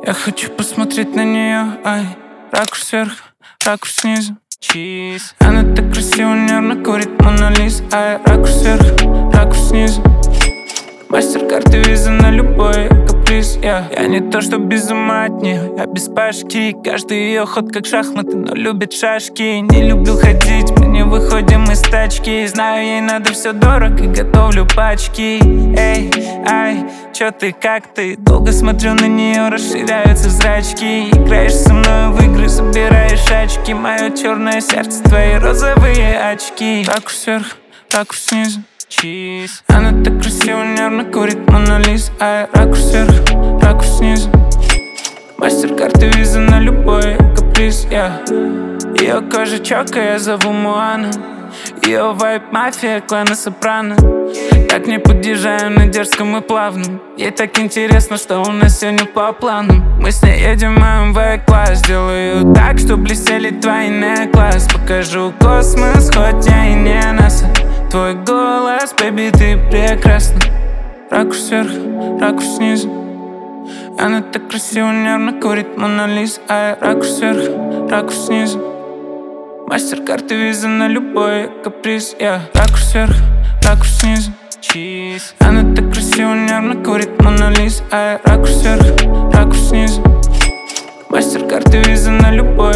Я хочу посмотреть на нее, ай. Ракурс сверху, ракурс снизу. Чиз. Она так красиво, нервно курит Мона Лиза, ай. Ракурс сверху, ракурс снизу. Мастер-карты, виза на любой каприз, Я не то, что без ума от нее, я без пашки. Каждый ее ход как шахматы, но любит шашки. Не люблю ходить, мы не выходим из тачки. Знаю, ей надо все дорого, готовлю пачки. Эй, ай, чё ты, как ты? Долго смотрю на нее, расширяются зрачки. Играешь со мной в игры, забираешь очки. Мое черное сердце, твои розовые очки. Ракурс сверху, ракурс снизу. Чиз. Она так красиво, нервно курит Мона Лиза, ай. Ракурс сверху, ракурс снизу. Мастер-карты, виза на любой каприз, Ее кожа чёрка, я зову Муана. Ее вайб мафия, клана Сопрано. Так не подъезжаем на дерзком и плавном. Ей так интересно, что у нас сегодня по планам. Мы с ней едем в МВ-класс. Сделаю так, что блестели твои некласс. Покажу космос, хоть я и не НАСА. Твой голос, бэби, ты прекрасна. Ракурс сверху, ракурс снизу. Она так красиво, нервно курит Мона Лиза, ай. Ракурс сверху, ракурс снизу. Мастер-карты, виза на любой каприз, Ракурс сверху, ракурс снизу. Чиз. Она так красиво, нервно курит Мона Лиза, ай. Ракурс сверху, ракурс снизу. Мастер-карты, виза на любой